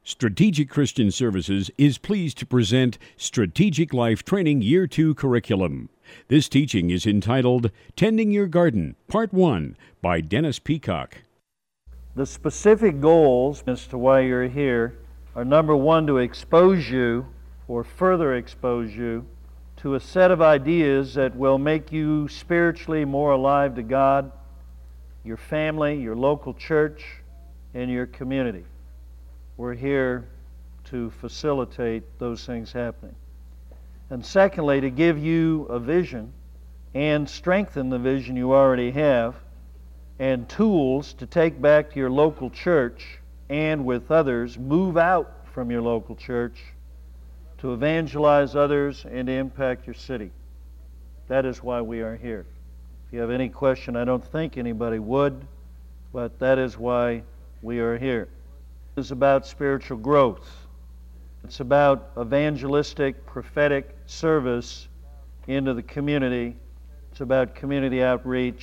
Strategic Christian Services is pleased to present Strategic Life Training Year 2 Curriculum. This teaching is entitled Tending Your Garden, Part 1, by Dennis Peacock. The specific goals as to why you're here are, number one, to expose you or further expose you to a set of ideas that will make you spiritually more alive to God, your family, your local church, and your community. We're here to facilitate those things happening. And secondly, to give you a vision and strengthen the vision you already have, and tools to take back to your local church and with others, move out from your local church to evangelize others and to impact your city. That is why we are here. If you have any question, I don't think anybody would, but that is why we are here. It's about spiritual growth. It's about evangelistic, prophetic service into the community. It's about community outreach.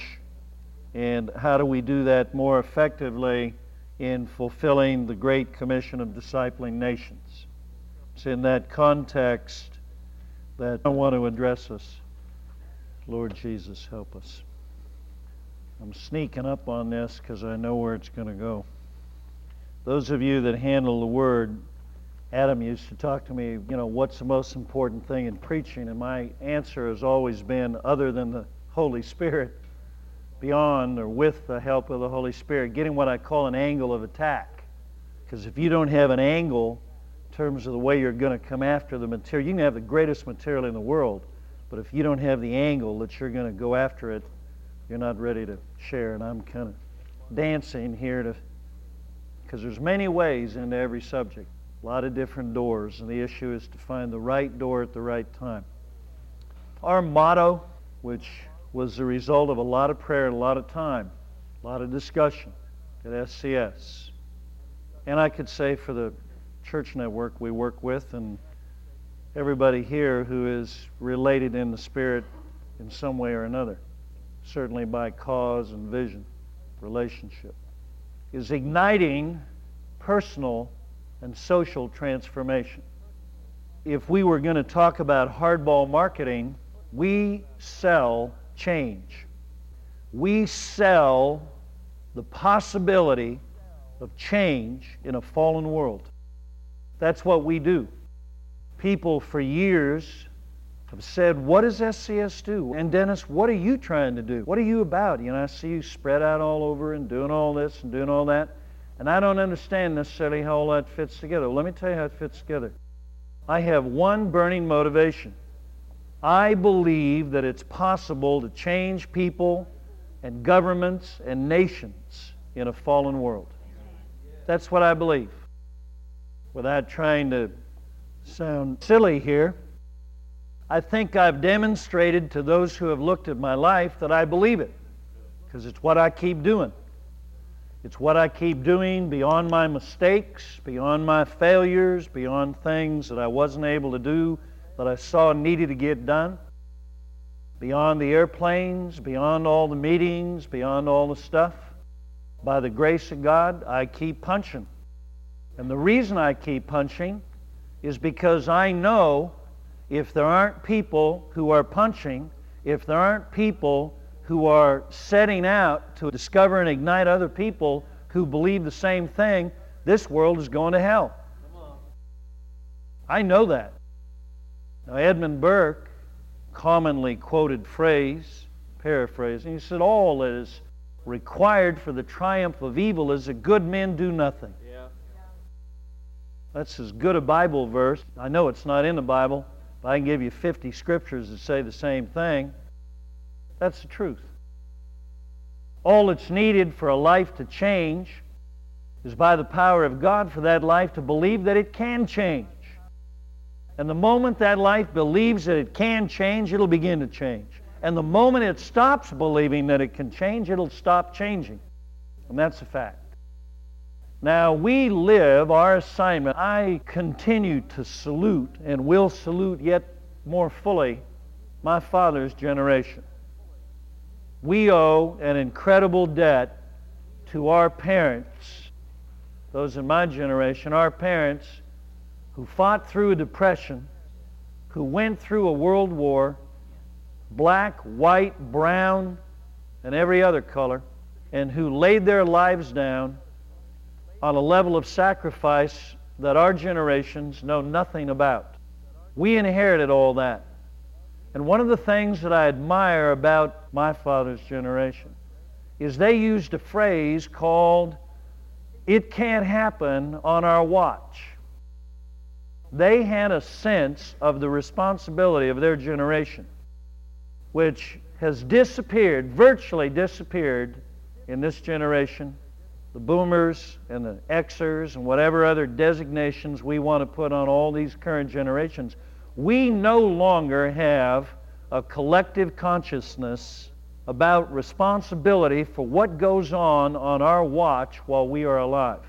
And how do we do that more effectively in fulfilling the Great Commission of discipling nations? It's in that context that I want to address us. Lord Jesus, help us. I'm sneaking up on this because I know where it's going to go. Those of you that handle the Word, Adam used to talk to me, what's the most important thing in preaching? And my answer has always been, other than the Holy Spirit, beyond or with the help of the Holy Spirit, getting what I call an angle of attack. Because if you don't have an angle in terms of the way you're going to come after the material, you can have the greatest material in the world, but if you don't have the angle that you're going to go after it, you're not ready to share. And I'm kind of dancing here because there's many ways into every subject, a lot of different doors, and the issue is to find the right door at the right time. Our motto, which was the result of a lot of prayer and a lot of time, a lot of discussion at SCS, and I could say for the church network we work with and everybody here who is related in the Spirit in some way or another, certainly by cause and vision, relationship, is igniting personal and social transformation. If we were going to talk about hardball marketing, we sell change. We sell the possibility of change in a fallen world. That's what we do. People for years have said, what does SCS do? And Dennis, what are you trying to do? What are you about? I see you spread out all over and doing all this and doing all that. And I don't understand necessarily how all that fits together. Well, let me tell you how it fits together. I have one burning motivation. I believe that it's possible to change people and governments and nations in a fallen world. That's what I believe. Without trying to sound silly here, I think I've demonstrated to those who have looked at my life that I believe it, because it's what I keep doing. It's what I keep doing beyond my mistakes, beyond my failures, beyond things that I wasn't able to do that I saw needed to get done, beyond the airplanes, beyond all the meetings, beyond all the stuff. By the grace of God, I keep punching. And the reason I keep punching is because I know if there aren't people who are punching, if there aren't people who are setting out to discover and ignite other people who believe the same thing, this world is going to hell. I know that. Now, Edmund Burke, commonly quoted phrase, paraphrasing, he said, all that is required for the triumph of evil is that good men do nothing. Yeah. That's as good a Bible verse. I know it's not in the Bible, but I can give you 50 scriptures that say the same thing. That's the truth. All that's needed for a life to change is by the power of God for that life to believe that it can change. And the moment that life believes that it can change, it'll begin to change. And the moment it stops believing that it can change, it'll stop changing. And that's a fact. Now, we live our assignment. I continue to salute and will salute yet more fully my father's generation. We owe an incredible debt to our parents those in my generation, our parents, who fought through a depression, who went through a world war, black, white, brown, and every other color, and who laid their lives down on a level of sacrifice that our generations know nothing about. We inherited all that. And one of the things that I admire about my father's generation is they used a phrase called, "It can't happen on our watch." They had a sense of the responsibility of their generation, which has disappeared, virtually disappeared in this generation. The boomers and the Xers and whatever other designations we want to put on all these current generations, we no longer have a collective consciousness about responsibility for what goes on our watch while we are alive.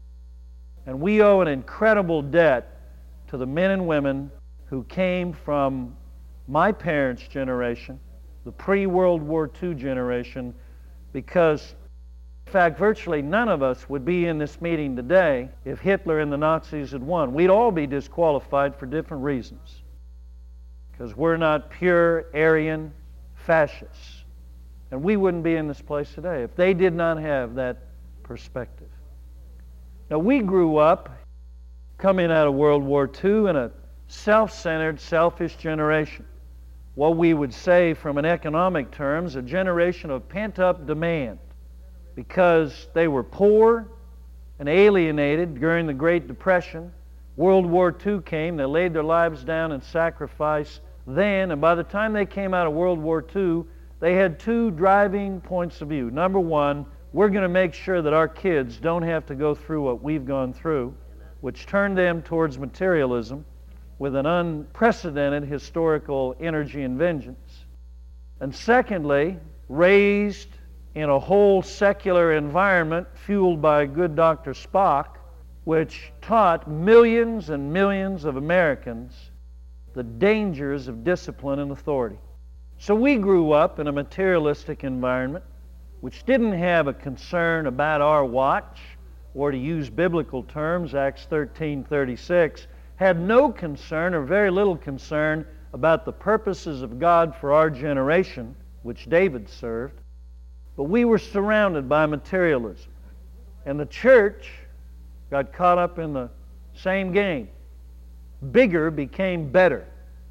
And we owe an incredible debt to the men and women who came from my parents' generation, the pre-World War II generation, because in fact, virtually none of us would be in this meeting today if Hitler and the Nazis had won. We'd all be disqualified for different reasons, because we're not pure Aryan fascists. And we wouldn't be in this place today if they did not have that perspective. Now, we grew up coming out of World War II in a self-centered, selfish generation. What we would say from an economic terms, a generation of pent-up demand, because they were poor and alienated during the Great Depression. World War II came, they laid their lives down in sacrifice then, and by the time they came out of World War II, they had two driving points of view. Number one, we're going to make sure that our kids don't have to go through what we've gone through, which turned them towards materialism with an unprecedented historical energy and vengeance. And secondly, raised in a whole secular environment fueled by good Dr. Spock, which taught millions and millions of Americans the dangers of discipline and authority. So we grew up in a materialistic environment which didn't have a concern about our watch, or to use biblical terms, Acts 13:36, had no concern or very little concern about the purposes of God for our generation, which David served. But we were surrounded by materialism. And the church got caught up in the same game. Bigger became better.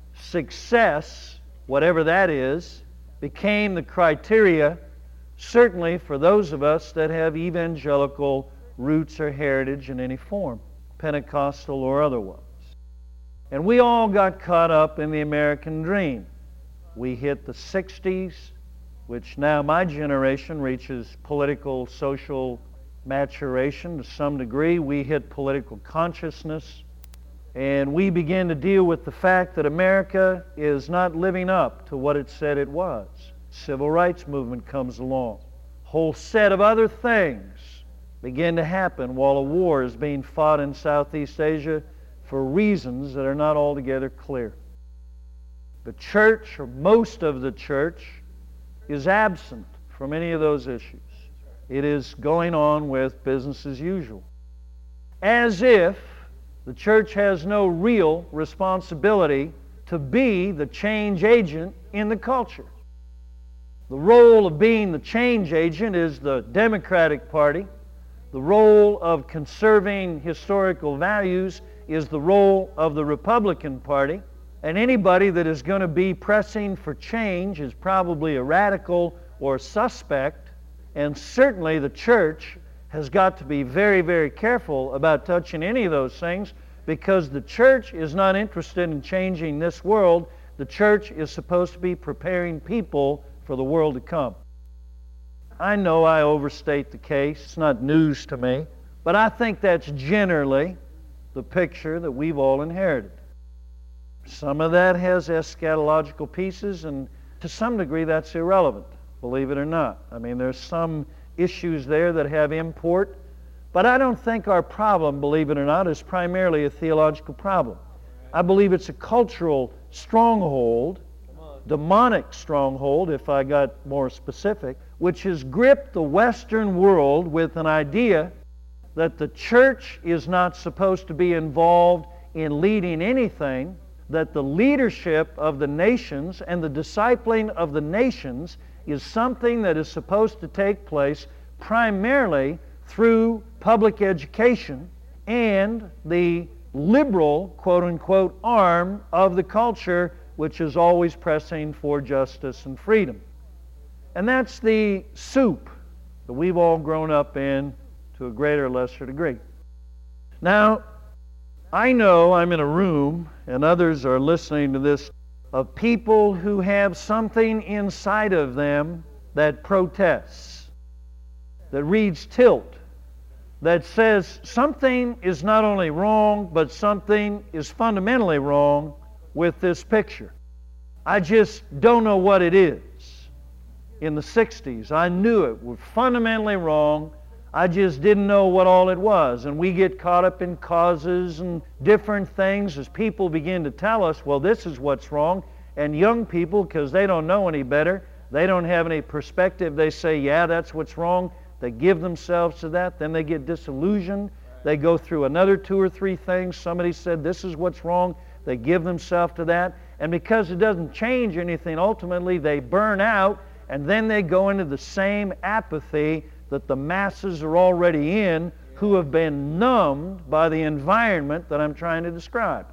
Success, whatever that is, became the criteria, certainly for those of us that have evangelical roots or heritage in any form, Pentecostal or otherwise. And we all got caught up in the American dream. We hit the 60s, which now my generation reaches political, social maturation to some degree. We hit political consciousness, and we began to deal with the fact that America is not living up to what it said it was. Civil rights movement comes along. Whole set of other things begin to happen while a war is being fought in Southeast Asia for reasons that are not altogether clear. The church, or most of the church, is absent from any of those issues. It is going on with business as usual, as if the church has no real responsibility to be the change agent in the culture. The role of being the change agent is the Democratic Party. The role of conserving historical values is the role of the Republican Party. And anybody that is going to be pressing for change is probably a radical or suspect. And certainly the church has got to be very, very careful about touching any of those things, because the church is not interested in changing this world. The church is supposed to be preparing people for the world to come. I know I overstate the case. It's not news to me. But I think that's generally the picture that we've all inherited. Some of that has eschatological pieces, and to some degree that's irrelevant, believe it or not. I mean, there's some issues there that have import, but I don't think our problem, believe it or not, is primarily a theological problem. I believe it's a cultural stronghold, demonic stronghold, if I got more specific, which has gripped the Western world with an idea that the church is not supposed to be involved in leading anything, that the leadership of the nations and the discipling of the nations is something that is supposed to take place primarily through public education and the liberal, quote-unquote, arm of the culture, which is always pressing for justice and freedom. And that's the soup that we've all grown up in to a greater or lesser degree. Now, I know I'm in a room, and others are listening to this, of people who have something inside of them that protests, that reads tilt, that says something is not only wrong, but something is fundamentally wrong with this picture. I just don't know what it is. In the 60s, I knew it was fundamentally wrong. I just didn't know what all it was. And we get caught up in causes and different things as people begin to tell us, well, this is what's wrong. And young people, because they don't know any better, they don't have any perspective, they say, yeah, that's what's wrong. They give themselves to that. Then they get disillusioned. They go through another 2 or 3 things. Somebody said, this is what's wrong. They give themselves to that. And because it doesn't change anything, ultimately they burn out, and then they go into the same apathy that the masses are already in, who have been numbed by the environment that I'm trying to describe.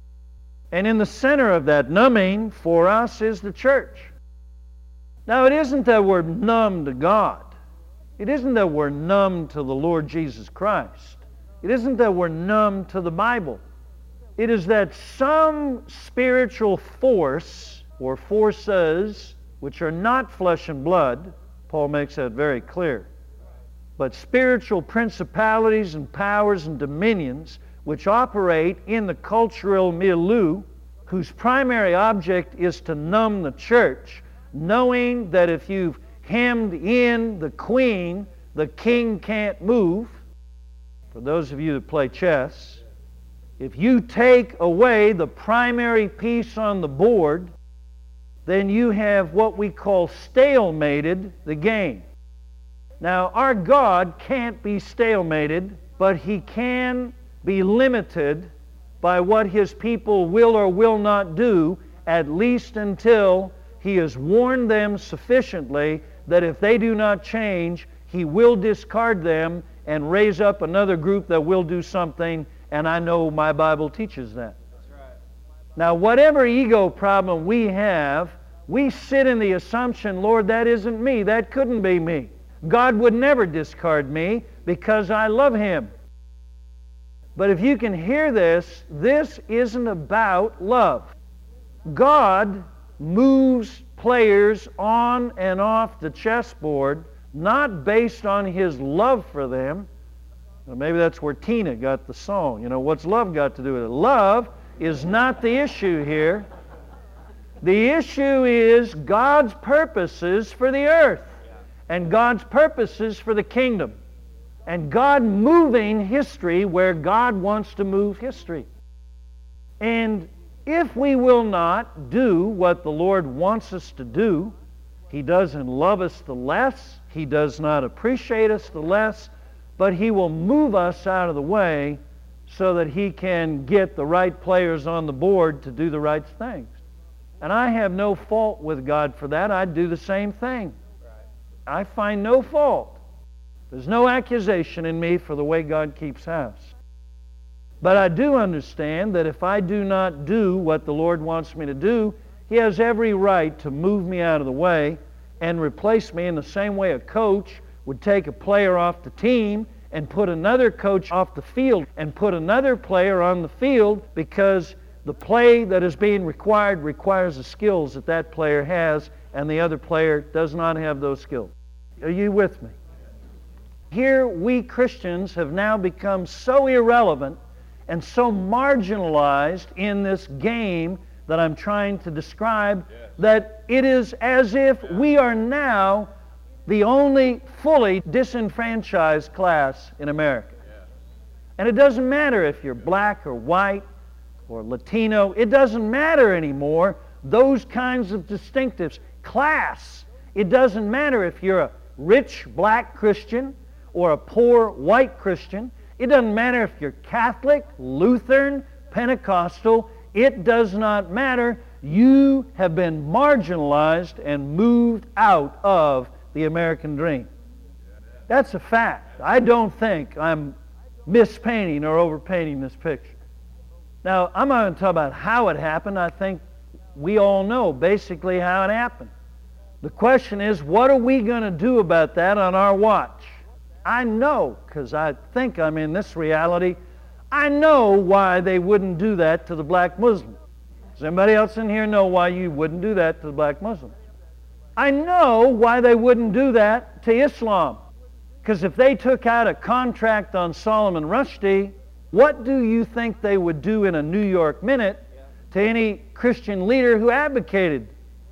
And in the center of that numbing for us is the church. Now, it isn't that we're numb to God. It isn't that we're numb to the Lord Jesus Christ. It isn't that we're numb to the Bible. It is that some spiritual force or forces which are not flesh and blood, Paul makes that very clear, but spiritual principalities and powers and dominions which operate in the cultural milieu, whose primary object is to numb the church, knowing that if you've hemmed in the queen, the king can't move. For those of you that play chess, if you take away the primary piece on the board, then you have what we call stalemated the game. Now, our God can't be stalemated, but He can be limited by what His people will or will not do, at least until He has warned them sufficiently that if they do not change, He will discard them and raise up another group that will do something, and I know my Bible teaches that. Now, whatever ego problem we have, we sit in the assumption, Lord, that isn't me. That couldn't be me. God would never discard me because I love Him. But if you can hear this, this isn't about love. God moves players on and off the chessboard not based on His love for them. Well, maybe that's where Tina got the song. You know, what's love got to do with it? Love is not the issue here. The issue is God's purposes for the earth and God's purposes for the kingdom and God moving history where God wants to move history. And if we will not do what the Lord wants us to do, He doesn't love us the less, He does not appreciate us the less, but He will move us out of the way so that He can get the right players on the board to do the right things. And I have no fault with God for that. I'd do the same thing. I find no fault. There's no accusation in me for the way God keeps house. But I do understand that if I do not do what the Lord wants me to do, He has every right to move me out of the way and replace me in the same way a coach would take a player off the team and put another coach off the field and put another player on the field because the play that is being required requires the skills that that player has and the other player does not have those skills. Are you with me? Here we Christians have now become so irrelevant and so marginalized in this game that I'm trying to describe that it is as if we are now the only fully disenfranchised class in America. And it doesn't matter if you're black or white or Latino. It doesn't matter anymore, those kinds of distinctives. Class. It doesn't matter if you're a rich black Christian or a poor white Christian. It doesn't matter if you're Catholic, Lutheran, Pentecostal. It does not matter. You have been marginalized and moved out of the American dream. That's a fact. I don't think I'm mispainting or overpainting this picture. Now, I'm not going to talk about how it happened. I think we all know basically how it happened. The question is, what are we going to do about that on our watch? I know, because I think I'm in this reality, I know why they wouldn't do that to the black Muslim. Does anybody else in here know why you wouldn't do that to the black Muslims? I know why they wouldn't do that to Islam. Because if they took out a contract on Salman Rushdie, what do you think they would do in a New York Minute to any Christian leader who advocated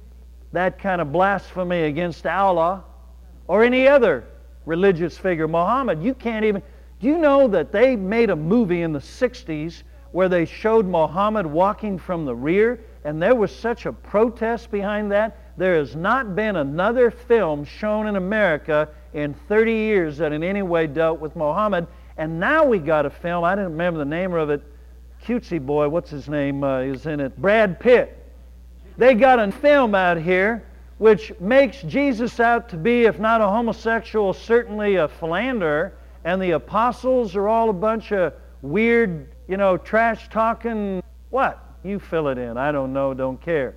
that kind of blasphemy against Allah or any other religious figure? Muhammad, you can't even... Do you know that they made a movie in the 60s where they showed Muhammad walking from the rear, and there was such a protest behind that? There has not been another film shown in America in 30 years that in any way dealt with Muhammad. And now we got a film, I didn't remember the name of it, cutesy boy, what's his name, is in it, Brad Pitt. They got a film out here which makes Jesus out to be, if not a homosexual, certainly a philanderer, and the apostles are all a bunch of weird, trash-talking, what? You fill it in. I don't know, don't care.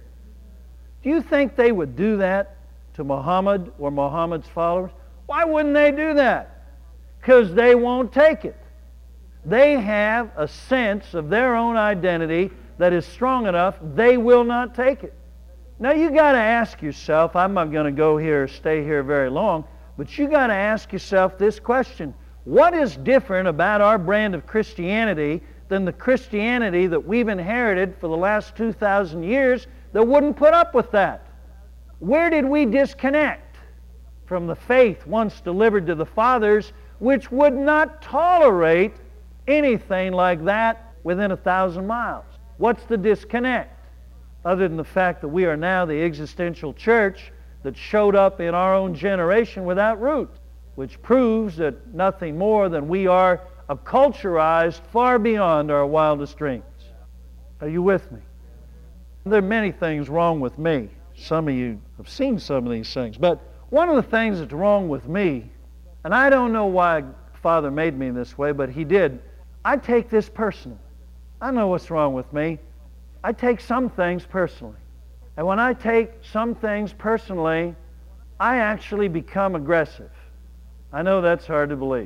Do you think they would do that to Muhammad or Muhammad's followers? Why wouldn't they do that? Because they won't take it. They have a sense of their own identity that is strong enough, they will not take it. Now you got to ask yourself, I'm not going to stay here very long, but you got to ask yourself this question. What is different about our brand of Christianity than the Christianity that we've inherited for the last 2,000 years that wouldn't put up with that? Where did we disconnect from the faith once delivered to the fathers, which would not tolerate anything like that within 1,000 miles? What's the disconnect? Other than the fact that we are now the existential church that showed up in our own generation without roots, which proves that nothing more than we are acculturized far beyond our wildest dreams. Are you with me? There are many things wrong with me. Some of you have seen some of these things. But one of the things that's wrong with me, and I don't know why Father made me this way, but He did, I take this personal. I know what's wrong with me. I take some things personally. And when I take some things personally, I actually become aggressive. I know that's hard to believe.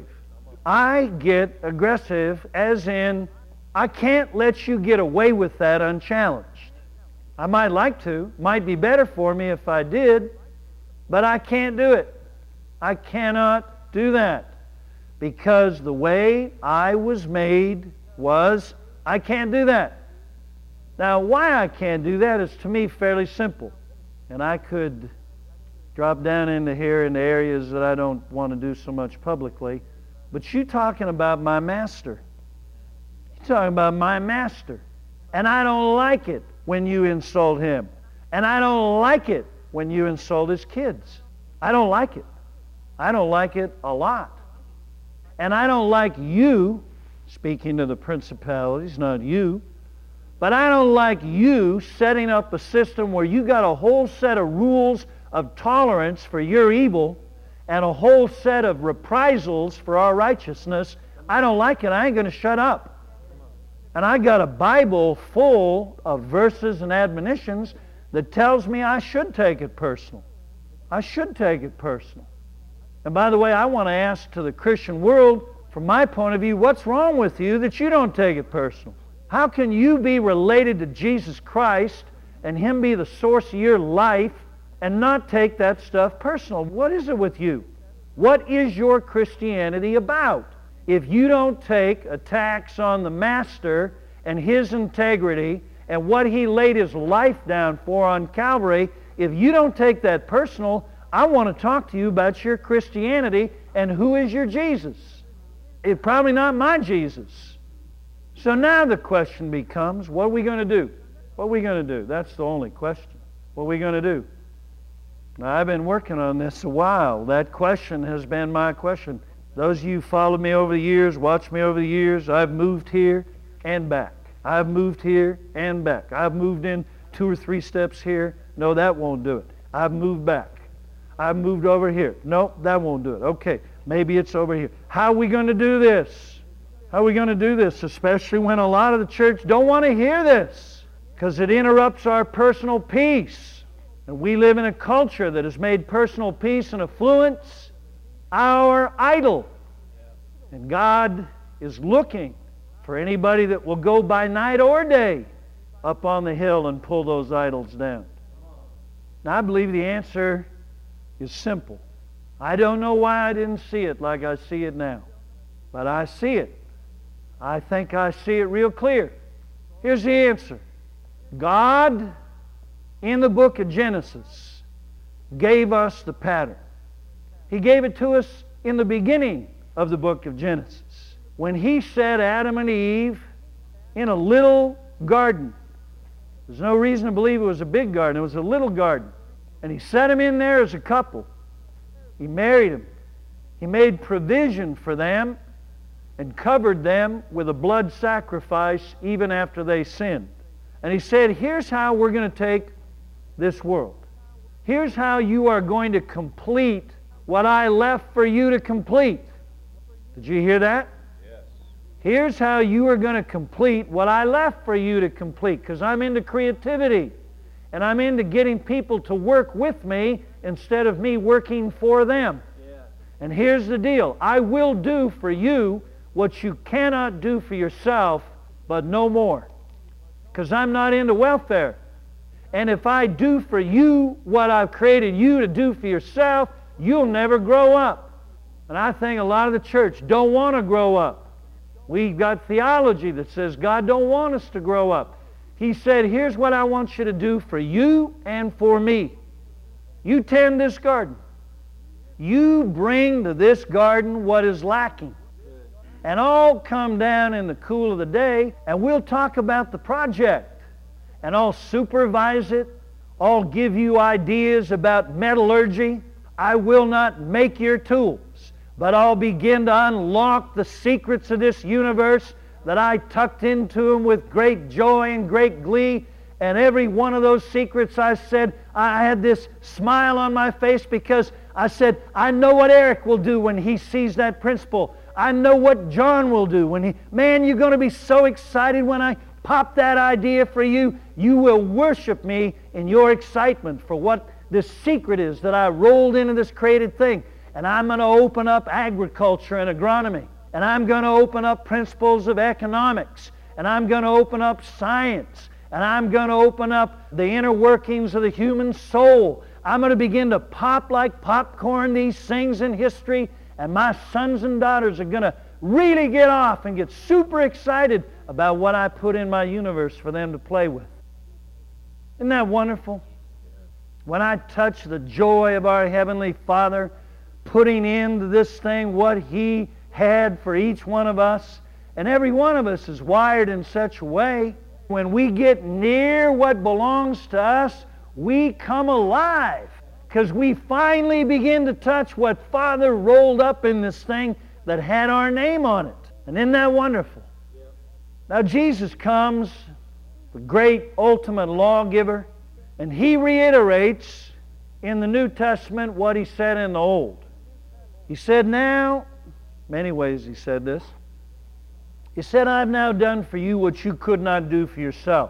I get aggressive as in, I can't let you get away with that unchallenged. I might like to, might be better for me if I did, but I can't do it. I cannot do that because the way I was made was, I can't do that. Now, why I can't do that is to me fairly simple, and I could drop down into here into areas that I don't want to do so much publicly, but you talking about my master. You're talking about my master, and I don't like it when you insult him. And I don't like it when you insult his kids. I don't like it. I don't like it a lot. And I don't like you, speaking to the principalities, not you, but I don't like you setting up a system where you got a whole set of rules of tolerance for your evil and a whole set of reprisals for our righteousness. I don't like it. I ain't going to shut up. And I got a Bible full of verses and admonitions that tells me I should take it personal. I should take it personal. And by the way, I want to ask to the Christian world, from my point of view, what's wrong with you that you don't take it personal? How can you be related to Jesus Christ and Him be the source of your life and not take that stuff personal? What is it with you? What is your Christianity about? If you don't take attacks on the Master and His integrity and what He laid His life down for on Calvary, if you don't take that personal, I want to talk to you about your Christianity and who is your Jesus. It's probably not my Jesus. So now the question becomes, what are we going to do? What are we going to do? That's the only question. What are we going to do? Now, I've been working on this a while. That question has been my question. Those of you who followed me over the years, watched me over the years, I've moved here and back. I've moved here and back. I've moved in 2 or 3 steps here. No, that won't do it. I've moved back. I've moved over here. No, that won't do it. Okay, maybe it's over here. How are we going to do this? How are we going to do this? Especially when a lot of the church don't want to hear this, because it interrupts our personal peace. And we live in a culture that has made personal peace and affluence our idol. And God is looking for anybody that will go by night or day up on the hill and pull those idols down. Now, I believe the answer is simple. I don't know why I didn't see it like I see it now, but I see it. I think I see it real clear. Here's the answer. God, in the book of Genesis, gave us the pattern. He gave it to us in the beginning of the book of Genesis, when He set Adam and Eve in a little garden. There's no reason to believe it was a big garden. It was a little garden. And He set them in there as a couple. He married them. He made provision for them and covered them with a blood sacrifice even after they sinned. And He said, here's how we're going to take this world. Here's how you are going to complete what I left for you to complete. Did you hear that? Yes. Here's how you are going to complete what I left for you to complete, because I'm into creativity. And I'm into getting people to work with me instead of me working for them. Yeah. And here's the deal. I will do for you what you cannot do for yourself, but no more. Because I'm not into welfare. And if I do for you what I've created you to do for yourself, you'll never grow up. And I think a lot of the church don't want to grow up. We've got theology that says God don't want us to grow up. He said, here's what I want you to do for you and for me. You tend this garden. You bring to this garden what is lacking. And I'll come down in the cool of the day and we'll talk about the project. And I'll supervise it. I'll give you ideas about metallurgy. I will not make your tools, but I'll begin to unlock the secrets of this universe that I tucked into them with great joy and great glee. And every one of those secrets, I said, I had this smile on my face, because I said, I know what Eric will do when he sees that principle. I know what John will do when he... Man, you're going to be so excited when I pop that idea for you. You will worship me in your excitement for what this secret is that I rolled into this created thing. And I'm going to open up agriculture and agronomy. And I'm going to open up principles of economics. And I'm going to open up science. And I'm going to open up the inner workings of the human soul. I'm going to begin to pop like popcorn these things in history. And my sons and daughters are going to really get off and get super excited about what I put in my universe for them to play with. Isn't that wonderful? When I touch the joy of our Heavenly Father, putting into this thing what He had for each one of us, and every one of us is wired in such a way, when we get near what belongs to us, we come alive, because we finally begin to touch what Father rolled up in this thing that had our name on it. And isn't that wonderful? Now Jesus comes, the great ultimate lawgiver, and He reiterates in the New Testament what He said in the Old. He said, now, many ways He said this. He said, I've now done for you what you could not do for yourself.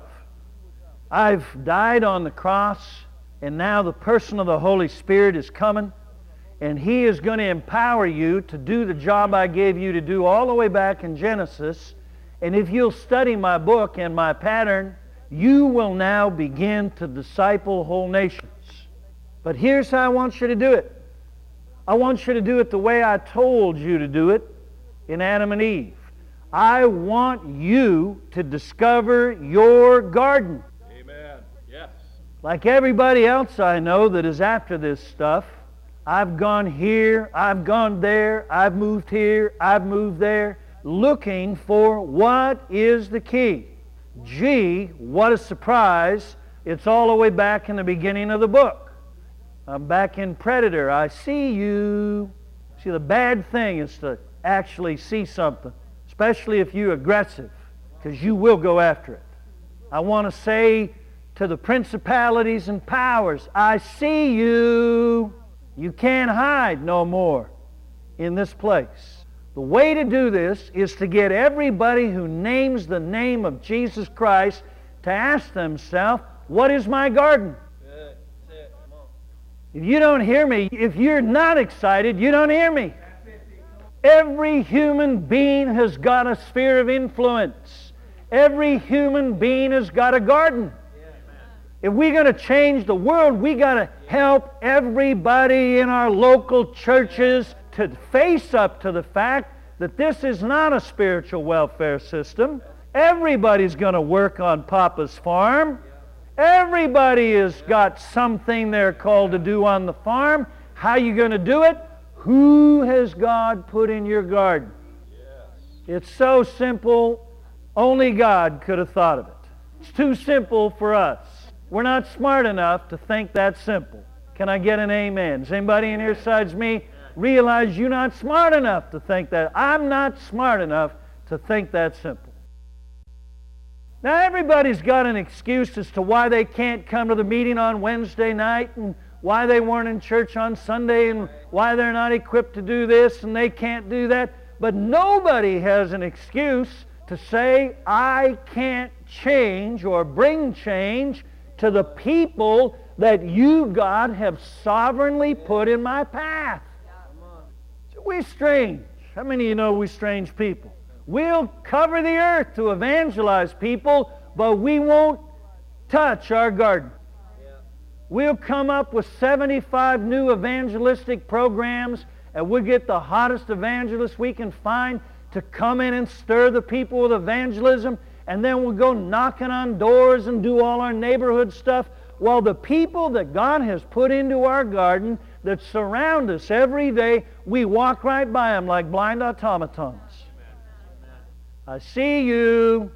I've died on the cross, and now the person of the Holy Spirit is coming, and He is going to empower you to do the job I gave you to do all the way back in Genesis. And if you'll study my book and my pattern, you will now begin to disciple whole nations. But here's how I want you to do it. I want you to do it the way I told you to do it in Adam and Eve. I want you to discover your garden. Amen. Yes. Like everybody else I know that is after this stuff, I've gone here, I've gone there, I've moved here, I've moved there, looking for what is the key. Gee, what a surprise. It's all the way back in the beginning of the book. I'm back in Predator. I see you. See, the bad thing is to actually see something, especially if you're aggressive, because you will go after it. I want to say to the principalities and powers, I see you. You can't hide no more in this place. The way to do this is to get everybody who names the name of Jesus Christ to ask themselves, what is my garden? If you don't hear me, if you're not excited, you don't hear me. Every human being has got a sphere of influence. Every human being has got a garden. If we're going to change the world, we got to help everybody in our local churches to face up to the fact that this is not a spiritual welfare system. Everybody's going to work on Papa's farm. Everybody has got something they're called to do on the farm. How are you going to do it? Who has God put in your garden? It's so simple, only God could have thought of it. It's too simple for us. We're not smart enough to think that simple. Can I get an amen? Does anybody in here besides me realize you're not smart enough to think that? I'm not smart enough to think that simple. Now everybody's got an excuse as to why they can't come to the meeting on Wednesday night and why they weren't in church on Sunday and why they're not equipped to do this and they can't do that. But nobody has an excuse to say, I can't change or bring change to the people that you, God, have sovereignly put in my path. We're strange. How many of you know we're strange people? We'll cover the earth to evangelize people, but we won't touch our garden. We'll come up with 75 new evangelistic programs, and we'll get the hottest evangelists we can find to come in and stir the people with evangelism, and then we'll go knocking on doors and do all our neighborhood stuff, while the people that God has put into our garden that surround us every day, we walk right by them like blind automatons. I see you.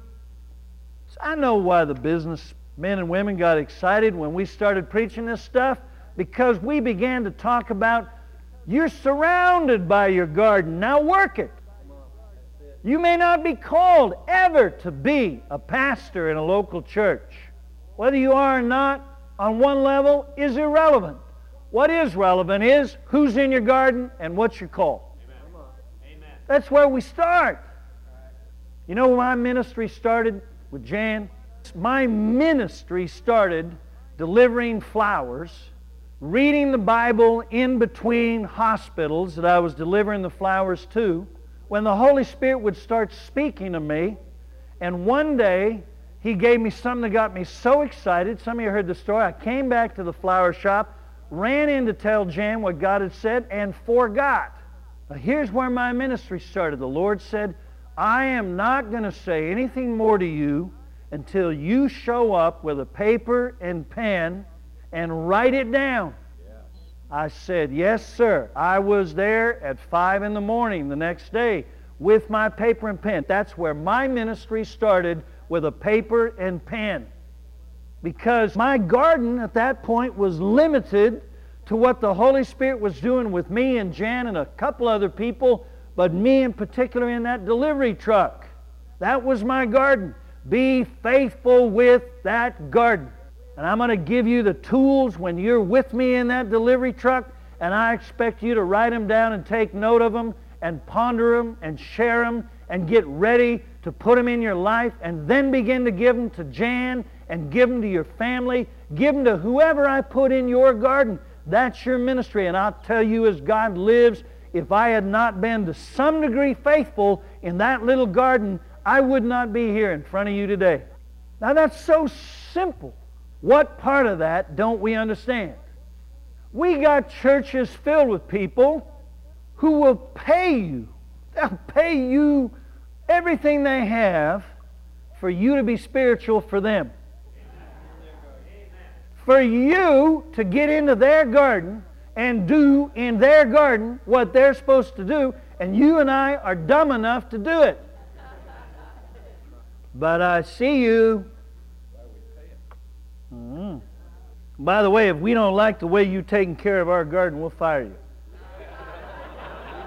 I know why the businessmen and women got excited when we started preaching this stuff, because we began to talk about, you're surrounded by your garden, now work it. You may not be called ever to be a pastor in a local church. Whether you are or not, on one level, is irrelevant. What is relevant is who's in your garden and what's your call. Amen. That's where we start. You know, my ministry started with Jan. My ministry started delivering flowers, reading the Bible in between hospitals that I was delivering the flowers to, when the Holy Spirit would start speaking to me. And one day, He gave me something that got me so excited. Some of you heard the story. I came back to the flower shop, ran in to tell Jan what God had said, and forgot. Now, here's where my ministry started. The Lord said, I am not going to say anything more to you until you show up with a paper and pen and write it down. Yes. I said, yes, sir. I was there at 5 in the morning the next day with my paper and pen. That's where my ministry started, with a paper and pen. Because my garden at that point was limited to what the Holy Spirit was doing with me and Jan and a couple other people, but me in particular in that delivery truck. That was my garden. Be faithful with that garden. And I'm going to give you the tools when you're with me in that delivery truck, and I expect you to write them down and take note of them and ponder them and share them and get ready to put them in your life, and then begin to give them to Jan and give them to your family. Give them to whoever I put in your garden. That's your ministry. And I'll tell you, as God lives, if I had not been to some degree faithful in that little garden, I would not be here in front of you today. Now that's so simple. What part of that don't we understand? We got churches filled with people who will pay you. They'll pay you everything they have for you to be spiritual for them. For you to get into their garden and do in their garden what they're supposed to do, and you and I are dumb enough to do it. But I see you. By the way, if we don't like the way you're taking care of our garden, we'll fire you.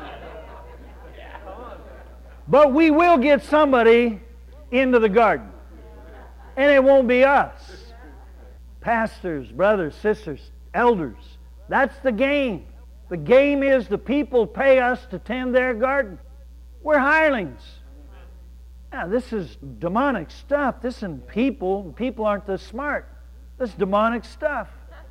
But we will get somebody into the garden. And it won't be us. Pastors, brothers, sisters, elders. That's the game. The game is the people pay us to tend their garden. We're hirelings. Now, this is demonic stuff. This isn't people. People aren't this smart. This is demonic stuff.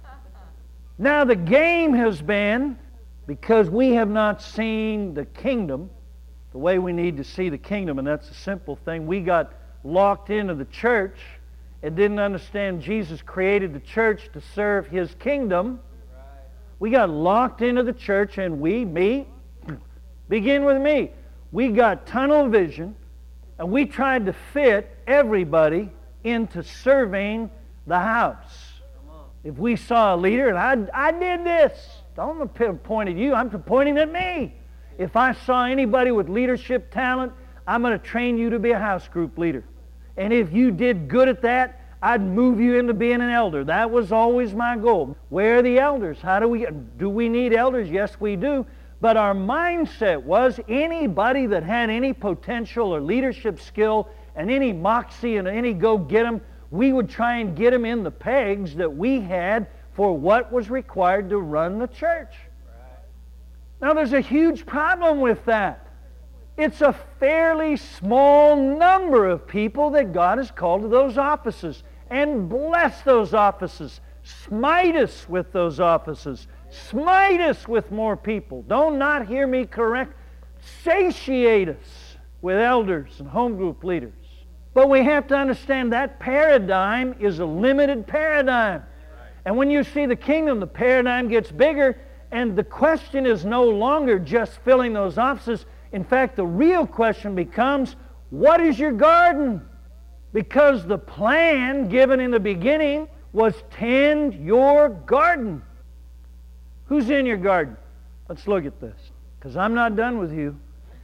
Now, the game has been, because we have not seen the kingdom the way we need to see the kingdom, and that's a simple thing. We got locked into the church and didn't understand Jesus created the church to serve His kingdom. We got locked into the church, and begin with me. We got tunnel vision, and we tried to fit everybody into serving the house. If we saw a leader, and I did this, don't point at you, I'm pointing at me. If I saw anybody with leadership talent, I'm going to train you to be a house group leader. And if you did good at that, I'd move you into being an elder. That was always my goal. Where are the elders? Do we need elders? Yes, we do. But our mindset was anybody that had any potential or leadership skill and any moxie and any go-get-em, we would try and get them in the pegs that we had for what was required to run the church. Now, there's a huge problem with that. It's a fairly small number of people that God has called to those offices. And bless those offices. Smite us with those offices. Smite us with more people. Don't not hear me correct. Satiate us with elders and home group leaders. But we have to understand that paradigm is a limited paradigm. And when you see the kingdom, the paradigm gets bigger, and the question is no longer just filling those offices. In fact, the real question becomes, what is your garden? Because the plan given in the beginning was tend your garden. Who's in your garden? Let's look at this, because I'm not done with you.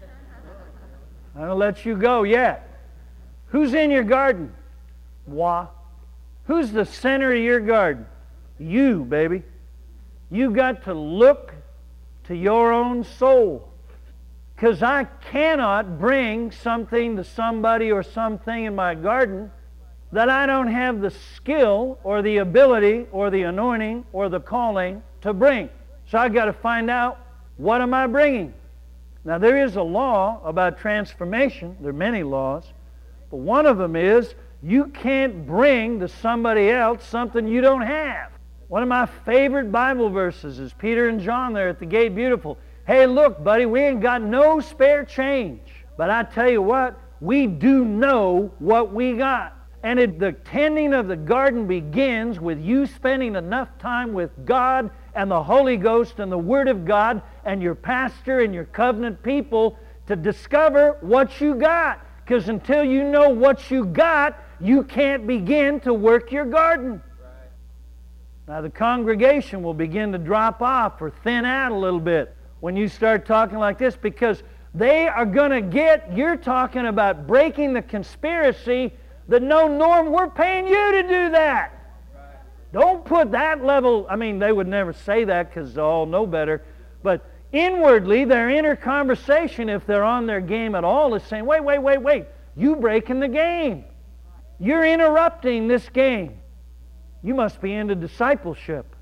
I don't let you go yet. Who's in your garden? Moi. Who's the center of your garden? You, baby. You got to look to your own soul. Because I cannot bring something to somebody or something in my garden that I don't have the skill or the ability or the anointing or the calling to bring. So I've got to find out, what am I bringing? Now, there is a law about transformation. There are many laws. But one of them is, you can't bring to somebody else something you don't have. One of my favorite Bible verses is Peter and John there at the Gate Beautiful. Hey, look, buddy, we ain't got no spare change. But I tell you what, we do know what we got. And the tending of the garden begins with you spending enough time with God and the Holy Ghost and the Word of God and your pastor and your covenant people to discover what you got. Because until you know what you got, you can't begin to work your garden. Now, the congregation will begin to drop off or thin out a little bit when you start talking like this, because they are going to get, you're talking about breaking the conspiracy that no, Norm, we're paying you to do that. Don't put that level, I mean, they would never say that because they all know better, but inwardly, their inner conversation, if they're on their game at all, is saying, wait, you breaking the game. You're interrupting this game. You must be into discipleship.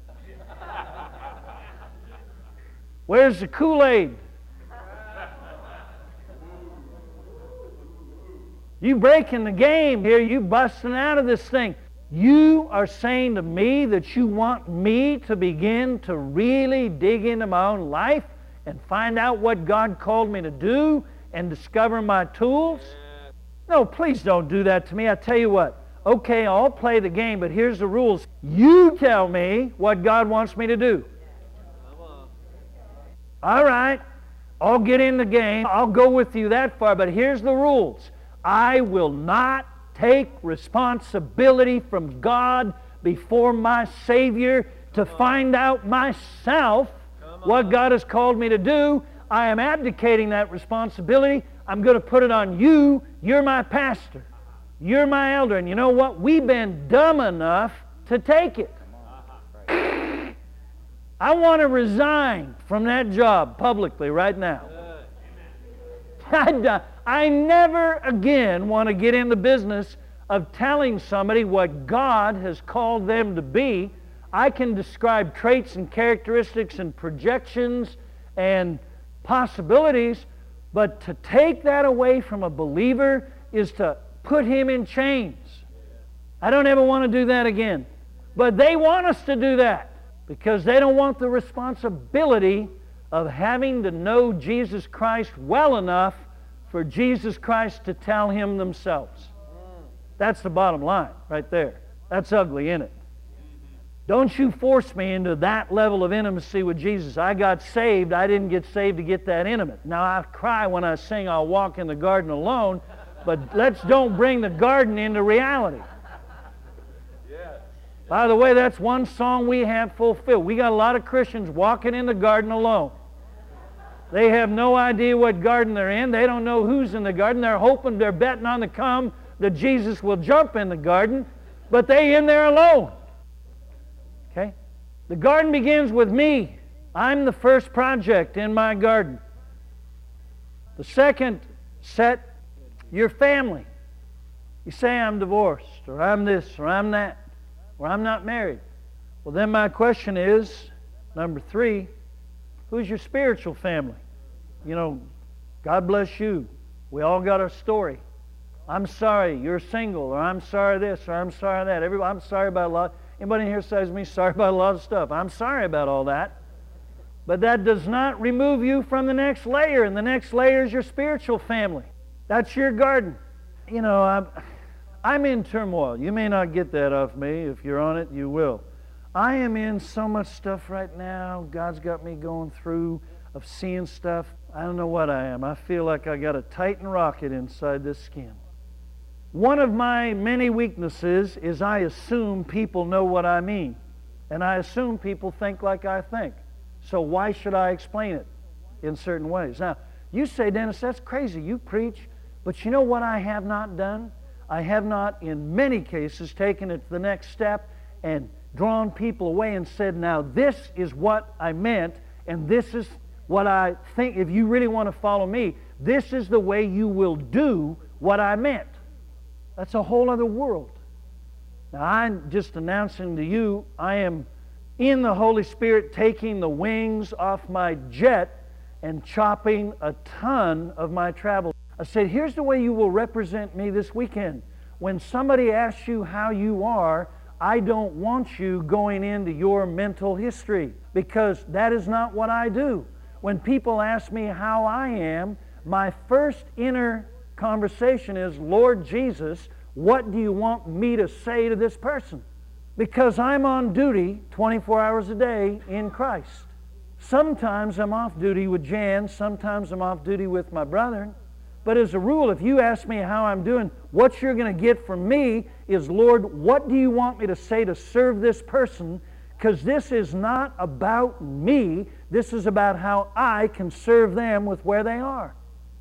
Where's the Kool-Aid? You breaking the game here. You busting out of this thing. You are saying to me that you want me to begin to really dig into my own life and find out what God called me to do and discover my tools? No, please don't do that to me. I tell you what. Okay, I'll play the game, but here's the rules. You tell me what God wants me to do. All right, I'll get in the game. I'll go with you that far, but here's the rules. I will not take responsibility from God before my Savior to find out myself what God has called me to do. I am abdicating that responsibility. I'm going to put it on you. You're my pastor. You're my elder. And you know what? We've been dumb enough to take it. I want to resign from that job publicly right now. I never again want to get in the business of telling somebody what God has called them to be. I can describe traits and characteristics and projections and possibilities, but to take that away from a believer is to put him in chains. I don't ever want to do that again. But they want us to do that because they don't want the responsibility of having to know Jesus Christ well enough for Jesus Christ to tell him themselves. That's the bottom line right there. That's ugly, isn't it? Don't you force me into that level of intimacy with Jesus. I got saved. I didn't get saved to get that intimate. Now, I cry when I sing, I'll walk in the garden alone, but don't bring the garden into reality. By the way, that's one song we have fulfilled. We got a lot of Christians walking in the garden alone. They have no idea what garden they're in. They don't know who's in the garden. They're hoping, they're betting on the come that Jesus will jump in the garden, but they in there alone. Okay? The garden begins with me. I'm the first project in my garden. The second set, your family. You say I'm divorced, or I'm this, or I'm that, or I'm not married. Well, then my question is, number 3, who's your spiritual family? You know, God bless you. We all got our story. I'm sorry you're single, or I'm sorry this, or I'm sorry that. I'm sorry about a lot. Anybody in here says to me, sorry about a lot of stuff. I'm sorry about all that. But that does not remove you from the next layer, and the next layer is your spiritual family. That's your garden. You know, I'm in turmoil. You may not get that off me. If you're on it, you will. I am in so much stuff right now. God's got me going through of seeing stuff. I don't know what I am. I feel like I got a Titan rocket inside this skin. One of my many weaknesses is I assume people know what I mean. And I assume people think like I think. So why should I explain it in certain ways? Now, you say, Dennis, that's crazy. You preach. But you know what I have not done? I have not, in many cases, taken it to the next step and drawn people away and said, now this is what I meant, and this is what I think. If you really want to follow me, this is the way you will do what I meant. That's a whole other world. Now, I'm just announcing to you, I am in the Holy Spirit taking the wings off my jet and chopping a ton of my travel. I said, here's the way you will represent me this weekend. When somebody asks you how you are, I don't want you going into your mental history, because that is not what I do. When people ask me how I am, my first inner conversation is, Lord Jesus, what do you want me to say to this person? Because I'm on duty 24 hours a day in Christ. Sometimes I'm off duty with Jan, sometimes I'm off duty with my brethren. But as a rule, if you ask me how I'm doing, what you're going to get from me is, Lord, what do you want me to say to serve this person? Because this is not about me. This is about how I can serve them with where they are.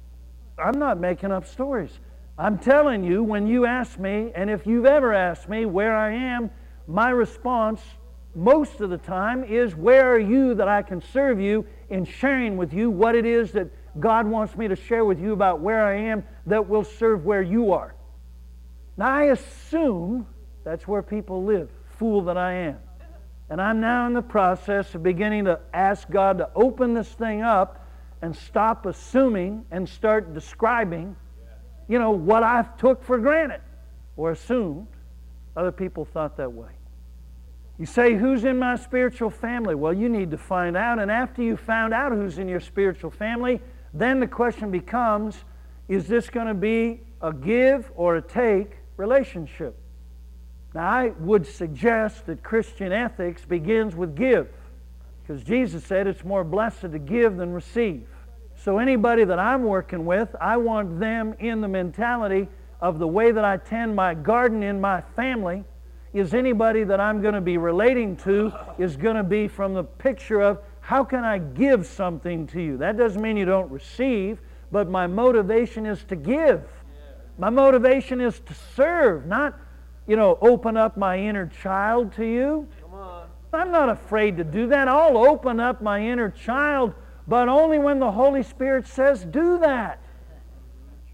I'm not making up stories. I'm telling you, when you ask me, and if you've ever asked me where I am, my response most of the time is, where are you that I can serve you in sharing with you what it is that God wants me to share with you about where I am that will serve where you are. Now, I assume that's where people live, fool that I am. And I'm now in the process of beginning to ask God to open this thing up and stop assuming and start describing, you know, what I took for granted or assumed other people thought that way. You say, who's in my spiritual family? Well, you need to find out. And after you found out who's in your spiritual family, then the question becomes, is this going to be a give or a take relationship? Now, I would suggest that Christian ethics begins with give, because Jesus said it's more blessed to give than receive. So anybody that I'm working with, I want them in the mentality of the way that I tend my garden in my family is anybody that I'm going to be relating to is going to be from the picture of, how can I give something to you? That doesn't mean you don't receive, but my motivation is to give. My motivation is to serve, not, open up my inner child to you. Come on. I'm not afraid to do that. I'll open up my inner child, but only when the Holy Spirit says do that.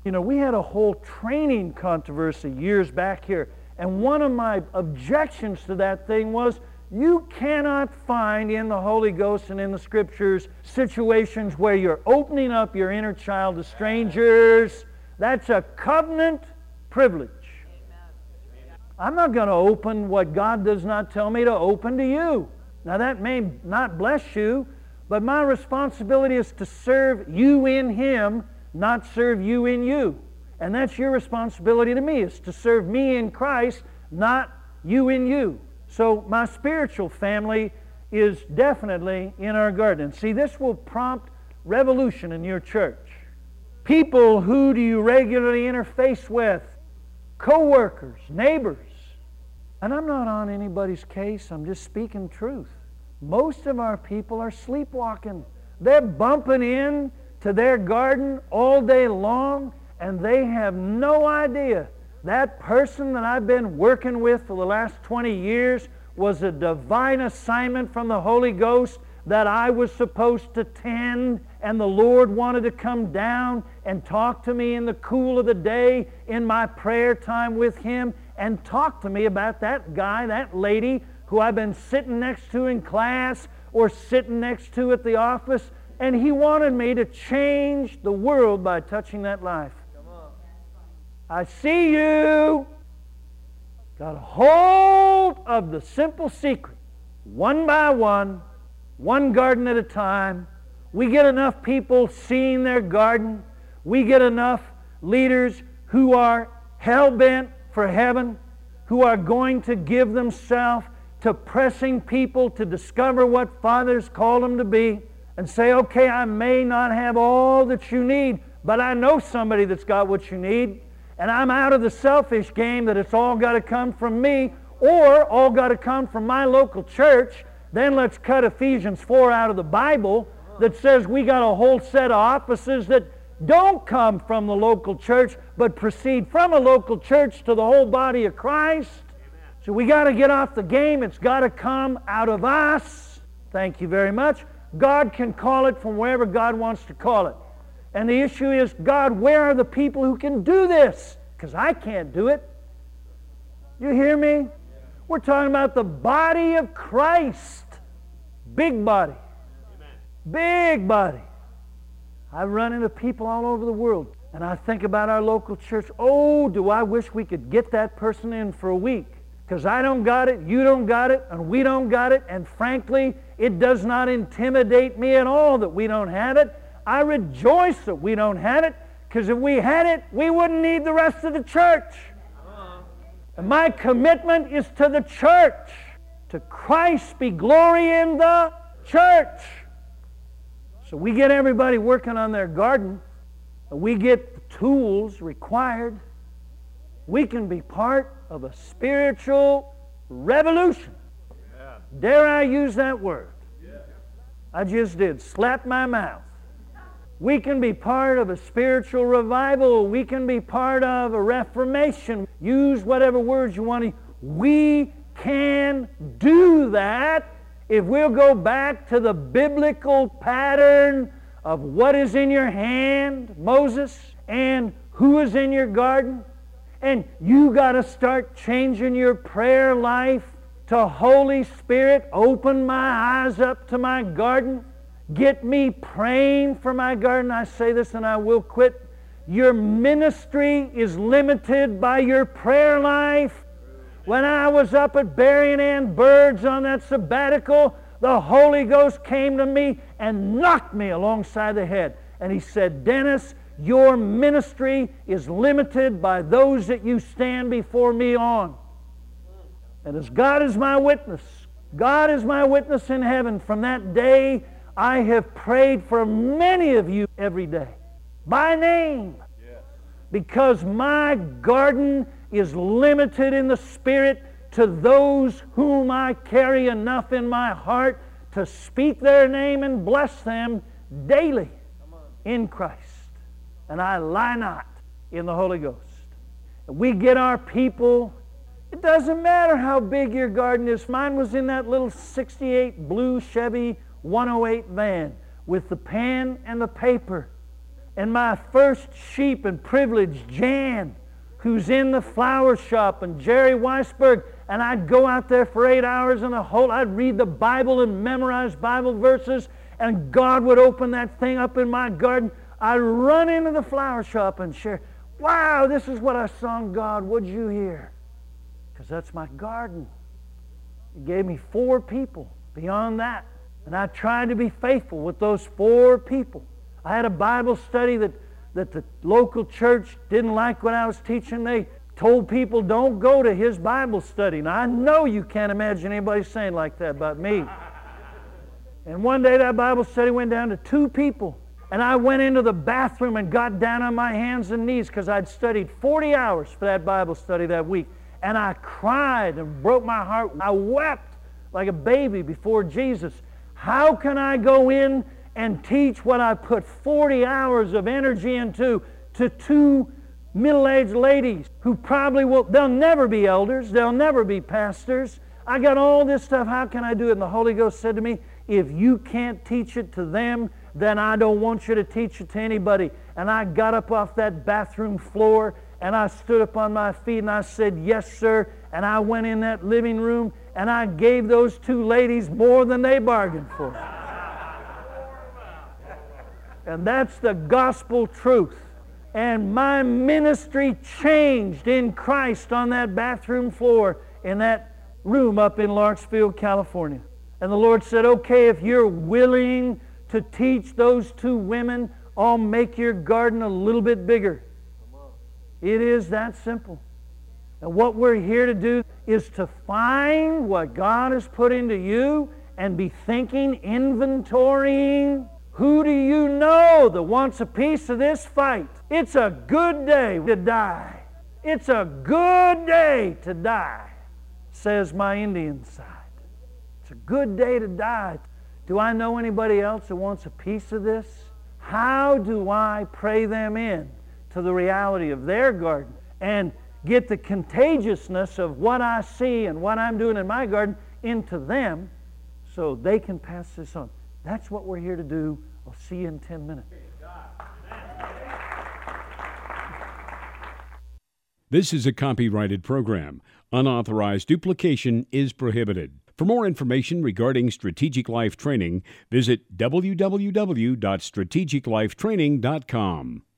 You know, we had a whole training controversy years back here, and one of my objections to that thing was, you cannot find in the Holy Ghost and in the Scriptures situations where you're opening up your inner child to strangers. That's a covenant privilege. I'm not going to open what God does not tell me to open to you. Now that may not bless you, but my responsibility is to serve you in Him, not serve you in you. And that's your responsibility to me, is to serve me in Christ, not you in you. So my spiritual family is definitely in our garden. See, this will prompt revolution in your church. People who do you regularly interface with? Co-workers, neighbors. And I'm not on anybody's case, I'm just speaking truth. Most of our people are sleepwalking. They're bumping in to their garden all day long, and they have no idea that person that I've been working with for the last 20 years was a divine assignment from the Holy Ghost that I was supposed to tend, and the Lord wanted to come down and talk to me in the cool of the day in my prayer time with Him and talk to me about that guy, that lady who I've been sitting next to in class or sitting next to at the office, and He wanted me to change the world by touching that life. I see you. Got a hold of the simple secret. One by one garden at a time. We get enough people seeing their garden. We get enough leaders who are hell-bent for heaven, who are going to give themselves to pressing people to discover what Father's called them to be and say, okay, I may not have all that you need, but I know somebody that's got what you need. And I'm out of the selfish game that it's all got to come from me or all got to come from my local church. Then let's cut Ephesians 4 out of the Bible that says we got a whole set of offices that don't come from the local church but proceed from a local church to the whole body of Christ. So we got to get off the game. It's got to come out of us. Thank you very much. God can call it from wherever God wants to call it. And the issue is, God, where are the people who can do this? Because I can't do it. You hear me? We're talking about the body of Christ. Big body. Big body. I run into people all over the world, and I think about our local church. Oh, do I wish we could get that person in for a week. Because I don't got it, you don't got it, and we don't got it. And frankly, it does not intimidate me at all that we don't have it. I rejoice that we don't have it, because if we had it, we wouldn't need the rest of the church. And my commitment is to the church. To Christ be glory in the church. So we get everybody working on their garden, and we get the tools required. We can be part of a spiritual revolution. Yeah. Dare I use that word? Yeah. I just did. Slap my mouth. We can be part of a spiritual revival. We can be part of a reformation. Use whatever words you want to. We can do that if we'll go back to the biblical pattern of what is in your hand, Moses, and who is in your garden. And you got to start changing your prayer life to Holy Spirit. Open my eyes up to my garden. Get me praying for my garden. I say this and I will quit. Your ministry is limited by your prayer life. When I was up at Berry and Ann Bird's on that sabbatical, the Holy Ghost came to me and knocked me alongside the head. And He said, Dennis, your ministry is limited by those that you stand before me on. And as God is my witness, God is my witness in heaven, from that day I have prayed for many of you every day, by name, because my garden is limited in the Spirit to those whom I carry enough in my heart to speak their name and bless them daily in Christ. And I lie not in the Holy Ghost. We get our people. It doesn't matter how big your garden is. Mine was in that little 68 blue Chevy 108 van with the pen and the paper. And my first sheep and privilege, Jan, who's in the flower shop, and Jerry Weisberg, and I'd go out there for 8 hours in a hole. I'd read the Bible and memorize Bible verses, and God would open that thing up in my garden. I'd run into the flower shop and share, wow, this is what I sung, God, what'd you hear? Because that's my garden. He gave me 4 people beyond that. And I tried to be faithful with those 4 people. I had a Bible study that the local church didn't like what I was teaching. They told people, don't go to his Bible study. Now, I know you can't imagine anybody saying like that about me. And one day that Bible study went down to 2 people. And I went into the bathroom and got down on my hands and knees because I'd studied 40 hours for that Bible study that week. And I cried and broke my heart. I wept like a baby before Jesus. How can I go in and teach what I put 40 hours of energy into to 2 middle-aged ladies who probably they'll never be elders, they'll never be pastors. I got all this stuff, how can I do it? And the Holy Ghost said to me, if you can't teach it to them, then I don't want you to teach it to anybody. And I got up off that bathroom floor and I stood up on my feet and I said, yes, sir. And I went in that living room and I gave those 2 ladies more than they bargained for. And that's the gospel truth. And my ministry changed in Christ on that bathroom floor in that room up in Lawrenceville, California. And the Lord said, okay, if you're willing to teach those 2 women, I'll make your garden a little bit bigger. It is that simple. And what we're here to do is to find what God has put into you and be thinking, inventorying. Who do you know that wants a piece of this fight? It's a good day to die. It's a good day to die, says my Indian side. It's a good day to die. Do I know anybody else that wants a piece of this? How do I pray them in to the reality of their garden and get the contagiousness of what I see and what I'm doing in my garden into them so they can pass this on? That's what we're here to do. I'll see you in 10 minutes. This is a copyrighted program. Unauthorized duplication is prohibited. For more information regarding Strategic Life Training, visit www.strategiclifetraining.com.